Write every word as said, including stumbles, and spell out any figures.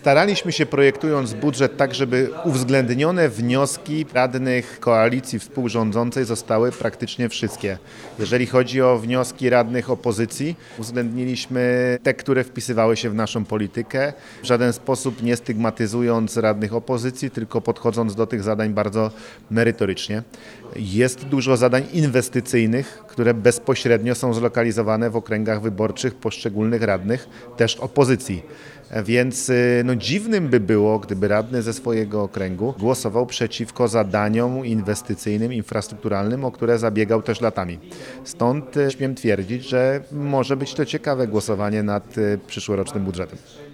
Staraliśmy się, projektując budżet, tak, żeby uwzględnione wnioski radnych koalicji współrządzącej zostały praktycznie wszystkie. Jeżeli chodzi o wnioski radnych opozycji, uwzględniliśmy te, które wpisywały się w naszą politykę, w żaden sposób nie stygmatyzując radnych opozycji, tylko podchodząc do tych zadań bardzo merytorycznie. Jest dużo zadań inwestycyjnych, które bezpośrednio są zlokalizowane w okręgach wyborczych poszczególnych radnych, też opozycji. Więc no, dziwnym by było, gdyby radny ze swojego okręgu głosował przeciwko zadaniom inwestycyjnym, infrastrukturalnym, o które zabiegał też latami. Stąd śmiem twierdzić, że może być to ciekawe głosowanie nad przyszłorocznym budżetem.